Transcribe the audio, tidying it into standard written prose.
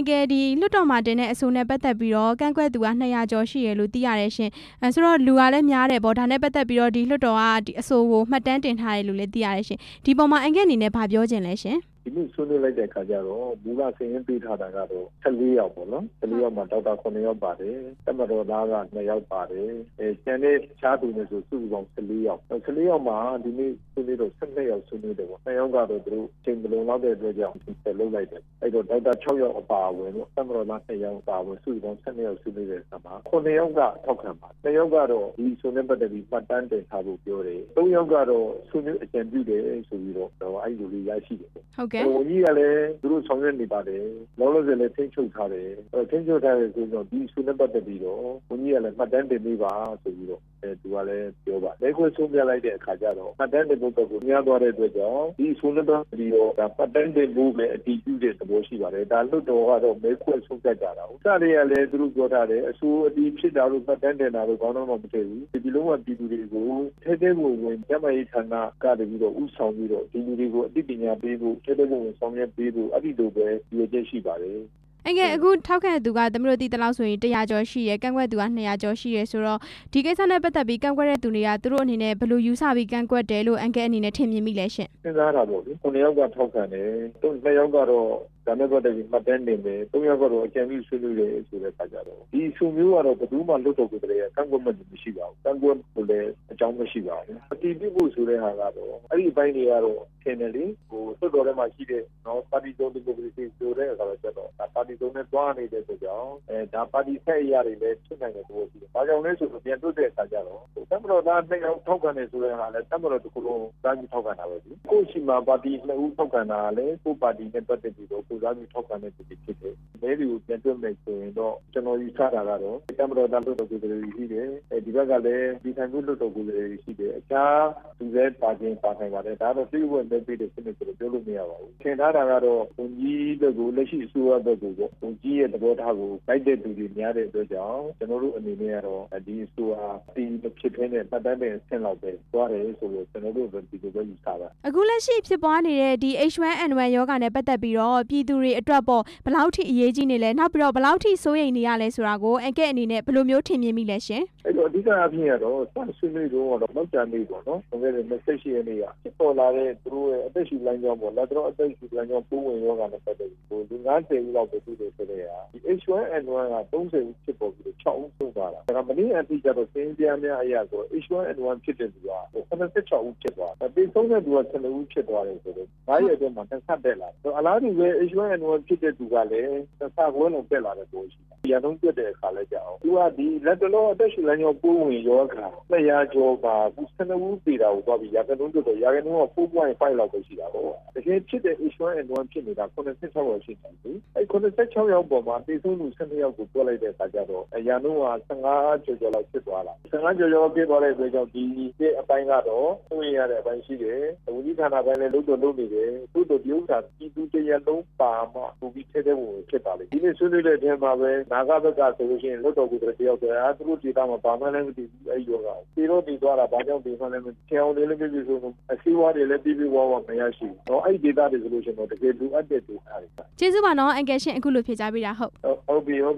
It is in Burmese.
ကယ်ဒီလွတ်တော်မှာတင်တဲ့အဆိုနဲ့ပတ်သက်ပြီးတော့ကန့်ကွက်သူက200ကျော်ရှိရလို့သိရတယ်ရှင်ဆိုတော့လူကလည်းများတယ်ပေါ့ဒါနဲ့ပတ်သက်ပြီးတော့ဒီလွတ်တော်ကဒီအဆိုကိုမှတ်တမ်းတင်ထားတယ်လို့လည်းသိရတယ်ရှင်ဒီပုံမှာအန်ကယ်အနေနဲ့ဘာပြောချင်လဲရှင်ဒီနေ့ဆွေးနွေးလိုက်တဲ့အခါကျတော့မူလစရင်းပေးထားတာကတော့14ယောက်ပေါ့နော်14ယောက်မှာဒေါက်တာ9ယောက်ပါတယ်တက်မတော်သားက2ယောက်ပါတယ်ကျန်တဲ့ခြားသူတွေဆိုစုစုပေါင်း14ယောက်14ယောက်မှာဒီနေ့ဆွေးနွေးတော့12ယောက်ဆွေးနွေးတယ်ပေါ့2ယောက်ကတော့သူတို့ချိန်မလုံးလောက်တဲ့အတွက်ကြောင့်ဆက်လုပ်လိုက်တယ်အဲ့တော့ဒေါက်တာ6ယောက်အပါအဝင်ပေါ့တက်မတော်သား2ယောက်အပါအဝင်စုစုပေါင်း12ယောက်ဆွေးနွေးတဲ့အခါမှာ9ယောက်ကထောက်ခံပါ2ယောက်ကတော့ဒီဆွေးနွေးပတ်သက်ပြီးမှတ်တမ်းတင်ထားဖို့ပြောတယ်3ယောက်ကတော့ဆွေးနွေးအကြံပြုတယ်ဆိုပြီးတော့အဲ့လိုလေးရရှိတယ်ဟုတ်ကဲ့ဝန်ကြီးကလည်းသူတို့ဆောင်ရွက်နေပါတယ်လောလောဆယ်လည်းထိန်းချုပ်ထားတယ်ထိန်းချုပ်ထားတယ်ဆိုတော့ဒီဆွေးနွေးပတ်သက်ပြီးတော့ဝန်ကြီးကလည်းမှတ်တမ်းတင်ပေးပါဆိုပြီးတော့သူကလည်းပြောပါလက်ခွဲဆုံးပြလိုက်တဲ့အခါကျတော့မှတ်တမ်းတင်ဖို့ကိုများသွားတဲ့အတွက်ကြောင့်ဒီဆွေးနွေးပတ်ပြီးတော့မှတ်တမ်းတင်ဖို့ပဲအတည်ပြုတဲ့သဘောရှိပါတယ်ဒါလွတ်တော်ကတော့မဲခွဲဆုံးဖြတ်ကြတာဥစ္စာတွေကလည်းသူတို့ပြောထားတယ်အဆိုအတည်ဖြစ်တာလို့မှတ်တမ်းတင်တာလို့ကောင်းတော့မထည့်ဘူးဒီလုံးဝပြည်သူတွေကိုထဲထဲဝင်ကျန်းမာရေးဌာနကတည်းကဥဆောင်ပြီးတော့ဒီလူတွေကိုအသိပညာပေးဖို့ထဲထဲဝင်ဆောင်ရွက်ပေးဖို့အဲ့ဒီလိုပဲရည်ချက်ရှိပါတယ်အကဲအခုထောက်ခံသူကသမီးတို့တည်တလောက်ဆိုရင်100ကျော်ရှိရယ်ကန့်ကွက်သူက200ကျော်ရှိရယ်ဆိုတော့ဒီကိစ္စနဲ့ပတ်သက်ပြီးကန့်ကွက်တဲ့သူတွေကသူတို့အနေနဲ့ဘယ်လိုယူဆပြီးကန့်ကွက်တယ်လို့အန်ကဲအနေနဲ့ထင်မြင်မိလဲရှင်စဉ်းစားတာပေါ့လေ9ယောက်ကထောက်ခံတယ်2ယောက်ကတော့ဒါနဲ့ပတ်သက်ပြီးမှတ်တမ်းတင်တယ်3ယောက်ကတော့အကြံပြုဆွေးနွေးတယ်ဆိုတဲ့အခါကျတော့ဒီစုမျိုးကတော့ဘယ်သူမှလွတ်တော်ကိုယ်တည်းကကန့်ကွက်မှမရှိပါဘူးကန့်ကွက်လို့လည်းအကြောင်းမရှိပါဘူးအတည်ပြုဖို့ဆိုတဲ့ဟာကတော့အဲ့ဒီအပိုင်းတွေကတော့ထင်တယ်လေလွတ်တော်ထဲမှာရှိတဲ့ပါတီစုံဒီမိုကရေစီဆိုတဲ့အခါကျတော့ပါတီစုံနဲ့တွားနေတဲ့ဆိုကြောင့်ဒါပါတီဆက်အရာတွေလည်းဖြစ်နိုင်တယ်လို့ရှိတယ်။ဘာကြောင့်လဲဆိုတော့ပြန်တွေ့တဲ့အခါကျတော့တမတော်သား2ယောက်ထောက်ခံနေဆိုတဲ့ဟာလည်းတမတော်တစ်ခုလုံးသားကြီးထောက်ခံတာပဲဒီကိုရှိမှာပါတီ2ဦးထောက်ခံတာလည်းကိုပါတီနဲ့ပတ်သက်ပြီးတော့ကိုသားကြီးထောက်ခံတဲ့သူတွေဖြစ်တယ်။မဲတွေကိုပြန်တွေ့မယ်ဆိုရင်တော့ကျွန်တော်ယူဆတာကတော့တမတော်သားလွတ်တော်ကိုယ်တွေရှိတယ်။ဒီဘက်ကလည်းဒီဆိုင်မှုလွတ်တော်ကိုယ်တွေရှိတယ်။အခြားသူလည်းပါခြင်းပါနိုင်ပါတယ်။ဒါတော့သိဖို့နဲ့ပြည်တဲ့စနစ်ကိုပြောလို့မရပါဘူး။ထင်ထားတာကတော့ဝန်ကြီးတွေကိုလက်ရှိအစိုးရဘက်ကိုပေါ့ဝန်ကြီးရဲ့သဘောထားကိုလိုက်တဲ့သူတွေများတဲ့အတွက်ကြောင့်ကျွန်တော်တို့အနေနဲ့ကတော့ဒီအစိုးရဒီဖြစ်ခဲ့တဲ့ပတ်သက်တဲ့ဆင့်လောက်ပဲသွားတယ်ဆိုလို့ကျွန်တော်တို့ဒီလိုပဲယူဆတာအခုလက်ရှိဖြစ်ပွားနေတဲ့ဒီ H1N1 ရောဂါနဲ့ပတ်သက်ပြီးတော့ပြည်သူတွေအတွက်ပေါ့ဘယ်လောက်ထိအရေးကြီးနေလဲနောက်ပြီးတော့ဘယ်လောက်ထိစိုးရိမ်နေရလဲဆိုတာကိုအန်ကဲအနေနဲ့ဘယ်လိုမျိုးထင်မြင်မိလဲရှင်အဲ့တော့အဓိကအဖြစ်ကတော့စဆွေးနွေးတော့နောက်ကြနေပေါ့နော်။ဒါပေမဲ့28ရက်နေ့ကဖြစ်ပေါ်လာတဲ့သူတို့ရဲ့အသက်ရှူလမ်းကြောင်းပေါ့လက်တော့အသက်ရှူလမ်းကြောင်းပိုးဝင်ရောဂါနဲ့ပတ်သက်ပြီးလူ90ဦးလောက်ပဲသူတွေဆိုတဲ့ဟာဒီ H1N1 က30ဦးဖြစ်ပေါ်ပြီးတော့6ဦးဆုံးသွားတာ။ဒါကမနေ့အထိကျတော့စင်းပြားများအရာဆို H1N1 ဖြစ်တဲ့သူက86ဦးဖြစ်သွားတယ်။ပြီးဆုံးတဲ့သူက12ဦးဖြစ်သွားတယ်ဆိုတော့9ရက်အတွင်းမှာတစ်ဆက်တက်လာတယ်။အလားတူပဲ H1N1 ဖြစ်တဲ့သူကလည်းတစ်ဆက်ခွဲလုံးတက်လာတဲ့ပုံရှိတယ်။ရန်ကုန်ပြတဲ့အခါလဲကြောက်။သူကဒီလက်တော်အသက်ရှူလမ်းကြောင်းပိုးဝင်ရောဂါ200ကျော်ပါဘူး12ဦးပြည်တာကိုသွားပြီးရာခိုင်နှုန်းတော့ရာခိုင်နှုန်းက 4.5 လောက်ပဲရှိတာပေါ့တကယ်ဖြစ်တဲ့ H1N1 ဖြစ်နေတာ86ယောက်ရှိတယ်လေအဲ86ယောက်ပေါ်မှာတေဆုံးလူ12ယောက်ကိုတွက်လိုက်တဲ့အခါကျတော့ရာနှုန်းက15ကျော်ကျော်လောက်ဖြစ်သွားတာ15ကျော်ကျော်ဖြစ်သွားတဲ့အတွက်ကြောင့်ဒီအပိုင်းကတော့ဝင်ရတဲ့အပိုင်းရှိတယ်ဝန်ကြီးဌာနပိုင်းလည်းလုပ်နေတယ်သို့တော်ဒီဥစ္စာပြည်သူတရက်လုံးပါမှဘူပြီးထဲထဲဝင်ဖြစ်ပါလေဒီနေ့ဆွေးနွေးတဲ့အထက်မှာပဲနာဂဘက်ကဆိုလို့ရှိရင်လွတ်တော်ကိုတယောက်တည်းသူတို့ဒေတာမှာဘာမှလည်းမသိဘူးအဲ့ရောကဒီတော့ဒီသွားတာဘာကြောင့်ဒီမှလည်းမချေအောင်လည်းပြပြဆိုတော့အစည်းအဝါတွေလည်းပြပြဝဝမရရှိဘူးအဲ့ဒီဒေတာတွေဆိုလို့ရှိရင်တော့တကယ်လိုအပ်တဲ့ဒေတာတွေကျေးဇူးပါနော်အန်ကယ်ရှင်အခုလိုဖြေကြားပေးတာဟုတ်ပြီ